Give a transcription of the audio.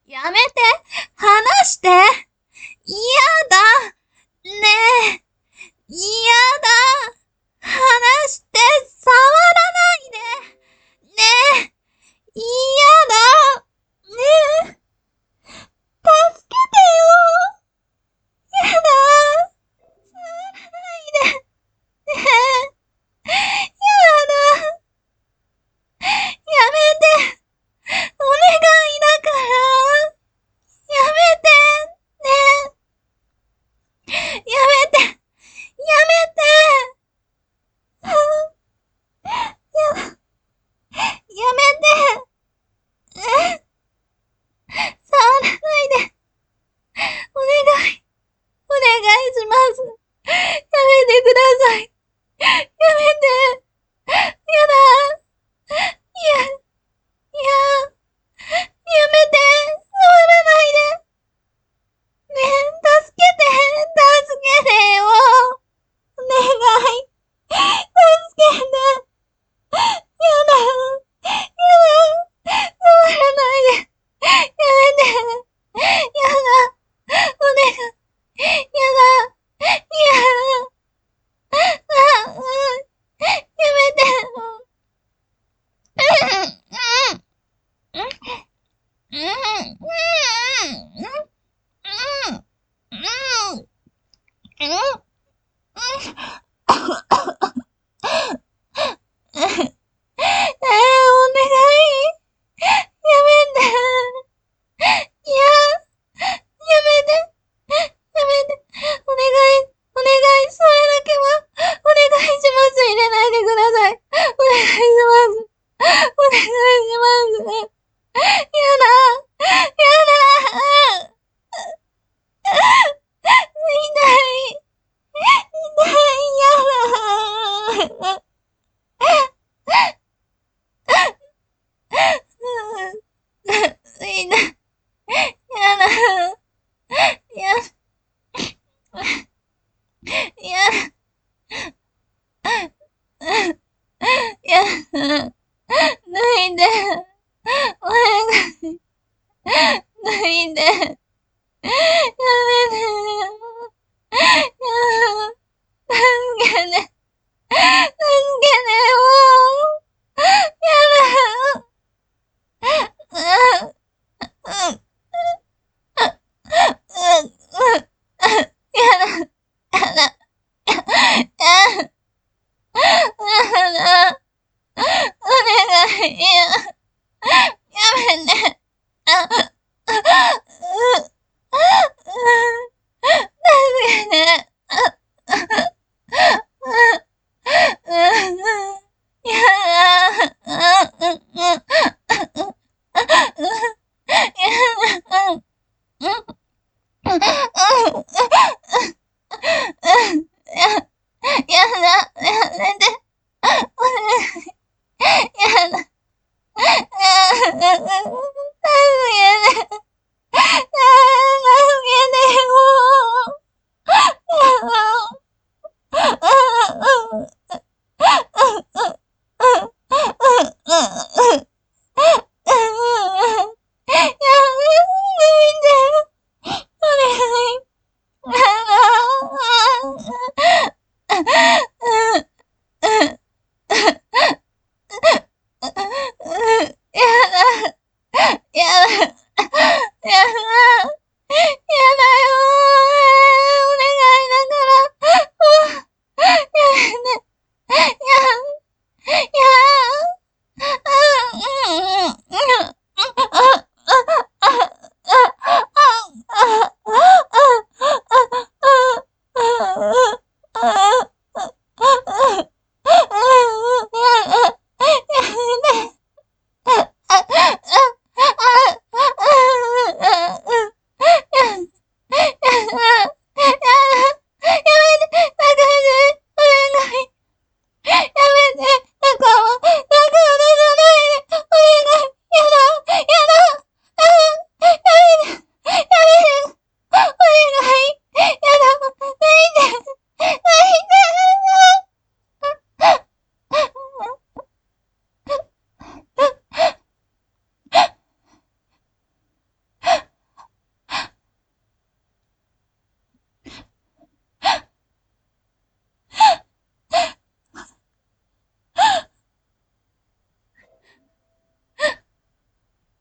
やめて話して嫌だねえ嫌だ話して触らないでねえ嫌だねえ助けてよ嫌だ触らないでねえ嫌だやめてお願いだからやめてねえやめてやめてや、やめて触らないでお願いお願いしますやめてくださいやめてやだいや、いや、やめて触らないでねえ、助けて助けてよお願い助けてやだやだ触らないでやめてやだお願いやだやだやめてお願いやめていや、やめてやめてお願いお願いそれだけはお願いします入れないでくださいお願いしますお願いしますやだやだ痛い痛いやだ痛いやだややや脱いでお願い脱いで